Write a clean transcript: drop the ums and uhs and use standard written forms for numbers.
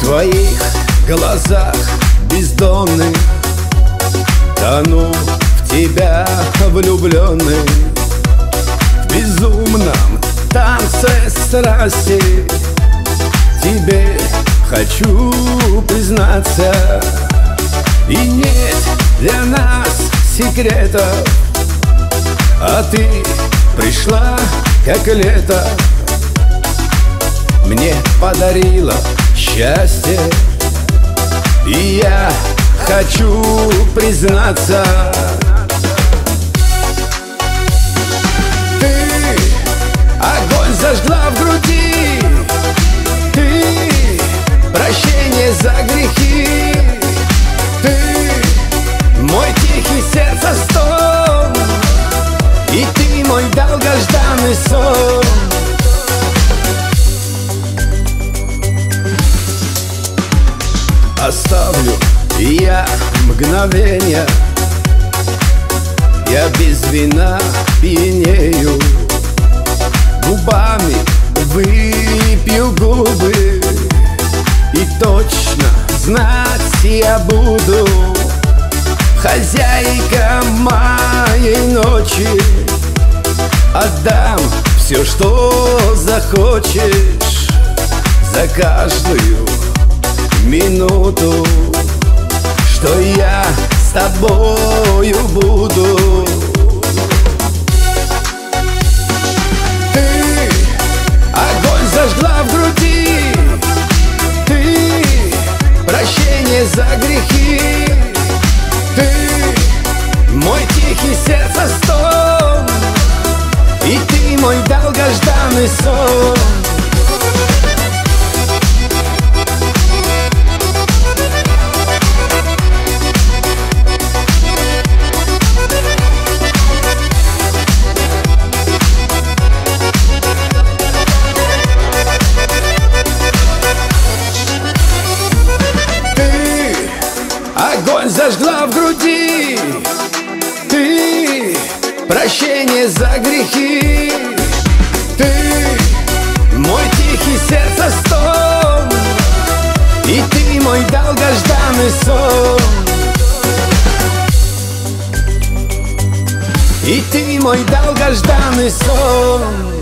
твоих глазах бездонных тону в тебя влюбленный. В безумном танце страсти тебе хочу признаться. И нет для нас секретов, а ты пришла как лето. Мне подарила счастье, и я хочу признаться. Ты огонь зажгла в груди, ты прощение за грехи, ты мой тихий сердца стон, и ты мой долгожданный сон. Оставлю я мгновенья, я без вина пьянею, губами выпью губы, и точно знать я буду хозяйка моей ночи. Отдам все, что захочешь, за каждую минуту, что я с тобою буду. Ты огонь зажгла в груди, ты прощение за грехи, ты мой тихий сердца стон, и ты мой долгожданный сон. Огонь зажгла в груди, ты прощение за грехи, ты мой тихий сердца стон, и ты мой долгожданный сон, и ты мой долгожданный сон.